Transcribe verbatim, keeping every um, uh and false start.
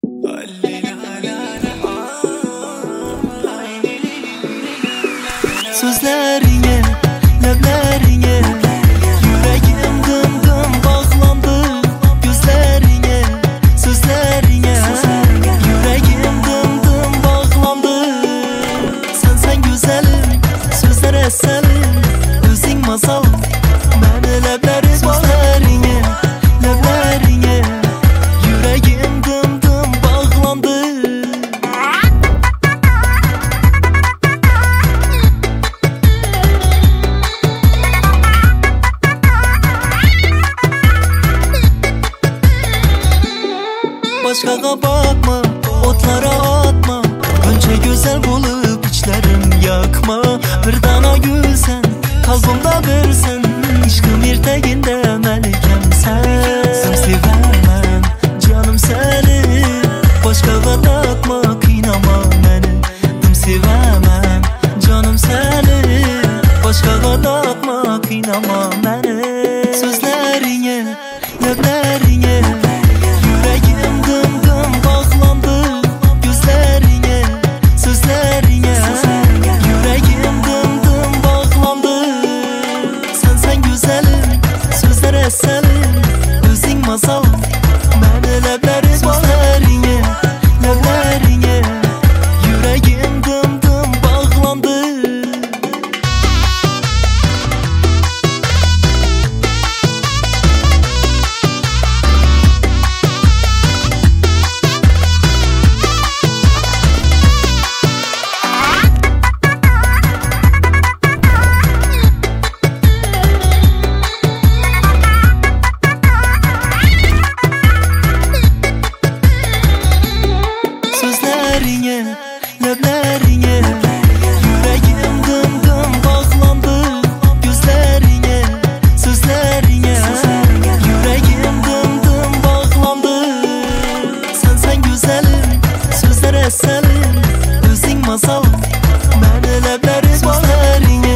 Sözlerine, leblerine, yüreğim dım dım bağlandı. Gözlerine, sözlerine, yüreğim dım dım bağlandı. Sen sen güzelim, sözler eserim, özün masalım. Beni lebleri sözlerine, leblerine, yüreğim dım dım bağlandı. Başkaga bakma, otlara atma. Önce güzel bulup içlerim yakma. Bir dana gülsen, kalbimda birsen. İşkım irteginde melikem sen. Sen sevemem, canım seni. Başkaga takma, kıynama beni. Dım sevemem, canım seni. Başkaga takma, kıynama beni. Sözlerine, leblerine, yüreğim dım dım bağlandı. Gözlerine, sözlerine, yüreğim dım dım bağlandı. Sen sen güzelim, sözler eserim, özün masalım. Beni lebleri sözlerine, leblerine, yüreğim dım dım bağlandı. Sözlerine, leblerine, yüreğim dım dım bağlandı. Gözlerine, sözlerine, yüreğim dım dım bağlandı. Sen sen güzelim, sözler eserim, özün masalım. Beni lebleri sözlerine.